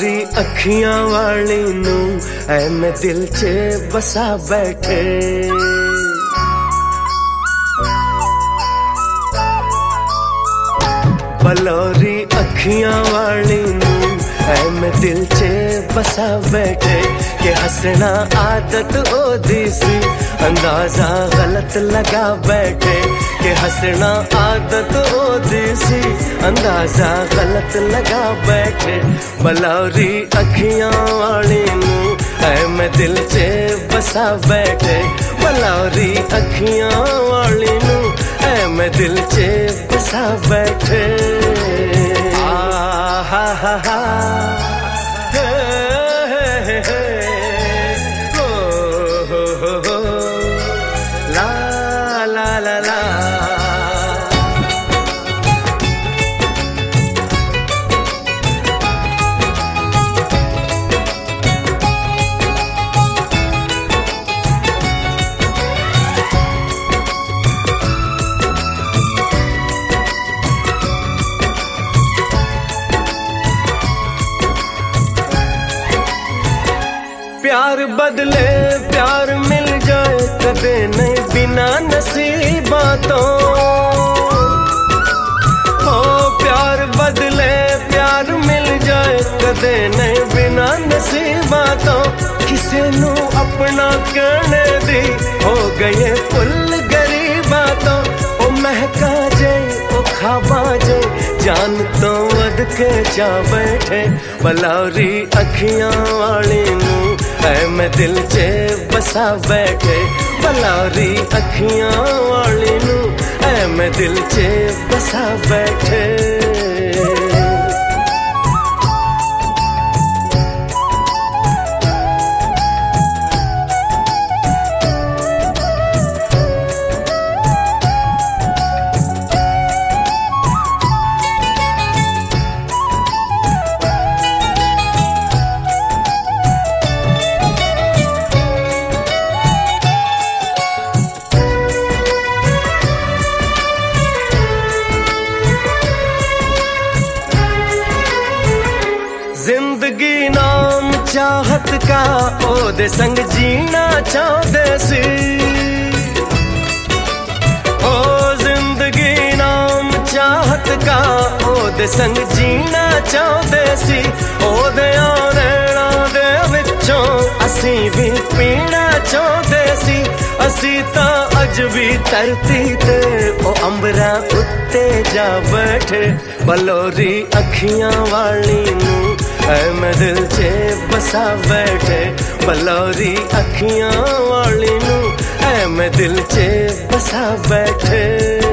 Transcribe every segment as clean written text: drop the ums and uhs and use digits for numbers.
बलौरी अखियां वाली नू ऐ मैं दिल च बसा बैठे। बलौरी अखियां वाली नू ऐ मैं दिल च बसा बैठे कि हंसना आदत ओदी सी अंदाजा गलत लगा बैठे कि हंसना आदत ओदी सी अंदाजा गलत लगा बैठे। बलौरी अखियां वाली नू ऐ मैं दिल च बसा बैठे। बलौरी अखियां वाली नू ऐ मैं दिल च बसा बैठे। हा हा हा ला ला ला ला। प्यार बदले प्यार मिल जाए कदे नहीं बिना नसीबा तो। हो प्यार बदले प्यार मिल जाए कदे नहीं बिना नसीबा तो। किसे नू अपना कहने दी हो गए कुल गरीबा तो। ओ महका जाए ओ खाबा जाए जान तो वध के जा बैठे। बलौरी अखियां वाली नू ऐ मैं दिल च बसा बैठे। बलौरी अखियां वाली नू ऐ मैं दिल च बसा बैठे। जिंदगी नाम चाहत का ओदे संग जीना चाहते सी। ओ जिंदगी नाम चाहत का ओदे संग जीना चाहते सी। ओदे रहना दे विचों असी भी पीना चाहते सी। असी ता अज भी धरती ते ओ अंबरा उत्ते जा बैठे। बलौरी अखियां वाली नू ऐ मैं दिल च बसा बैठे। बलौरी अखियां वाली नू ऐ मैं दिल च बसा बैठे।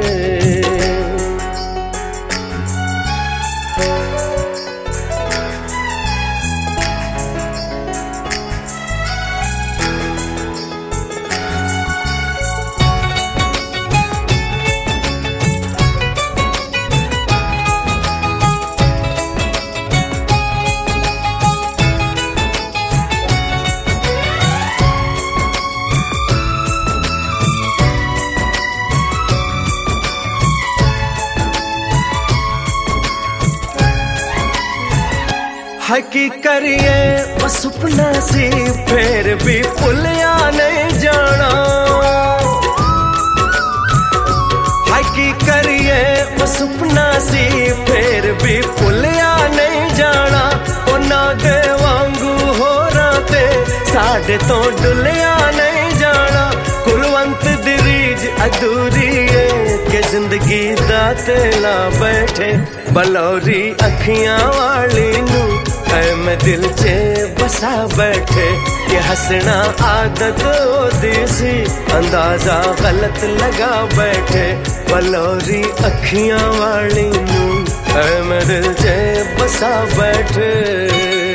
हकी करिए वो सुपना सी फिर भी भुलिया नहीं जाना। हकी करिए वो सुपना सी फिर भी भुलिया नहीं जाना। ओ ना दे वांगू हो राते साढ़े तो डुलिया नहीं जाना। कुलवंत दी रीज अधूरी है कि जिंदगी दाते ला बैठे। बलौरी अखियां वाली नू ऐ मैं दिल च बसा बैठे कि हंसना आदत ओदी सी अंदाजा गलत लगा बैठे। बलौरी अखियां वाली नू ऐ मैं दिल च बसा बैठे।